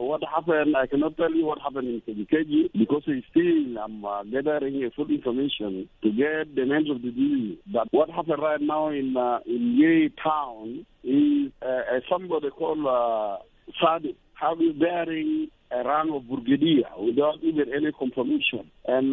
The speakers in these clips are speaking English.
what happened. I cannot tell you what happened in Kebikeji because I'm gathering full information to get the names of the disease. But what happened right now in Yei town is somebody called Sadiq bearing a rank of brigadier without even any confirmation. And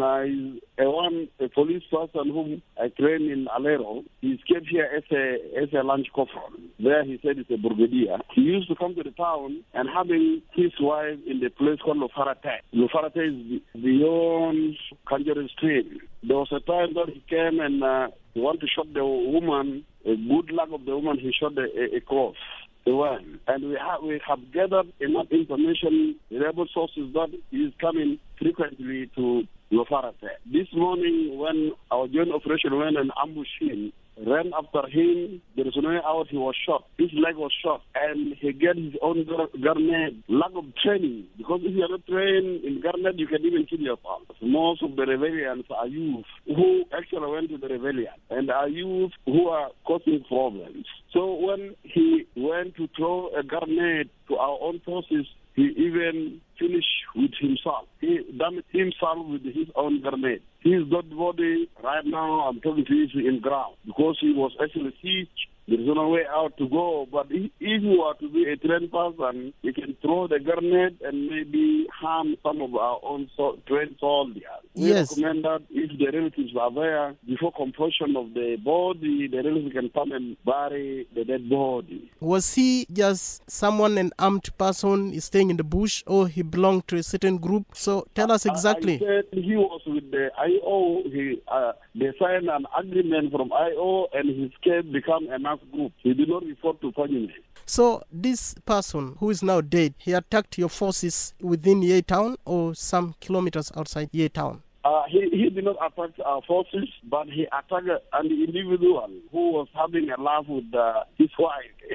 a police person whom I trained in Alero, he came here as a lunch corporal. There he said it's a brigadier. He used to come to the town and having his wife in the place called Lofarate. Lofarate is beyond Kanjere Stream. There was a time that he came and he wanted to shoot the woman. A good luck of the woman, he shot a cross. The one. And we have gathered enough information, reliable sources that he is coming frequently to Lofarate. This morning when our joint operation went and ambushed him, ran after him, there is no way out, he was shot. His leg was shot and he get his own grenade. Lack of training, because if you are not trained in grenade, you can even kill yourself. Most of the rebellions are youth who actually went to the rebellion and are youth who are causing problems. So when he went to throw a grenade to our own forces, he even finished with himself. He damaged himself with his own grenade. His dead body, right now, I'm talking to you, is in ground because he was actually sieged. There is no way out to go. But if you are to be a trained person, you can throw the grenade and maybe harm some of our own trained soldiers. We recommend that if the relatives are there, before compulsion of the body, the relatives can come and bury the dead body. Was he just an armed person staying in the bush, or he belonged to a certain group? So tell us exactly. I said he was with the IO. They signed an agreement from IO and his case became a mass group. He did not report to Panyume. So this person who is now dead, he attacked your forces within Yei town or some kilometers outside Yei town? He did not attack our forces, but he attacked an individual who was having a laugh with his wife.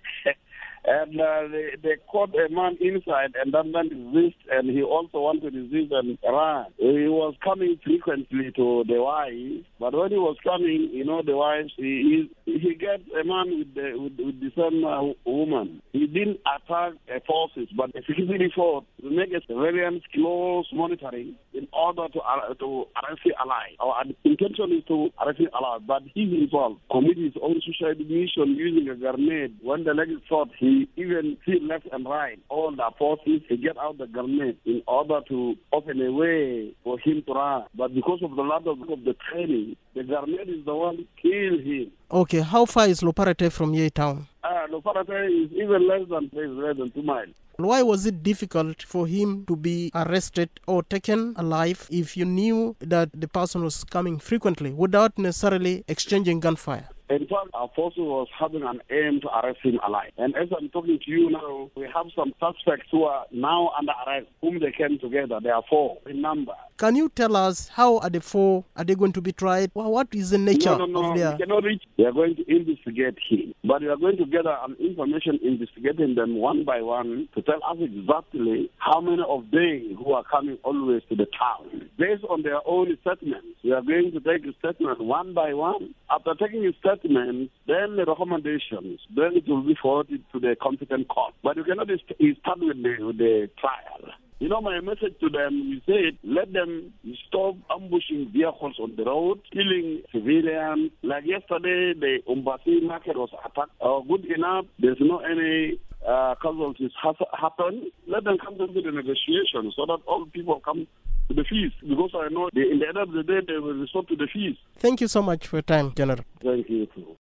And they caught a man inside, and that man resisted, and he also wanted to resist and ran. He was coming frequently to the wife, but when he was coming, the wife, he got a man with the same woman. He didn't attack forces, but the security force to make a surveillance close monitoring in order to arrest the ally. Our intention is to arrest the ally, but he himself committed his own suicide mission using a grenade. When the leg is shot, he even see left and right, all the forces, he get out the grenade in order to open a way for him to run. But because of the lack of the training, the grenade is the one killed him. Okay, how far is Lofarate from Yei town? Lofarate is even less than 2 miles. Why was it difficult for him to be arrested or taken alive if you knew that the person was coming frequently without necessarily exchanging gunfire? In fact, our forces was having an aim to arrest him alive. And as I'm talking to you now, we have some suspects who are now under arrest, whom they came together. There are 4 in number. Can you tell us how are the 4? Are they going to be tried? Well, what is the nature of their... We cannot reach. We are going to investigate him. But we are going to gather information investigating them one by one to tell us exactly how many of they who are coming always to the town. Based on their own statements, we are going to take a statement one by one. After taking a statement, then the recommendations, then it will be forwarded to the competent court. But you cannot start with the trial. My message to them, we said, let them stop ambushing vehicles on the road, killing civilians. Like yesterday, the Umbasi market was attacked. Good enough, there's no any casualties happen. Let them come to the negotiation so that all people come to the feast. Because I know in the end of the day, they will resort to the feast. Thank you so much for your time, General. Thank you too.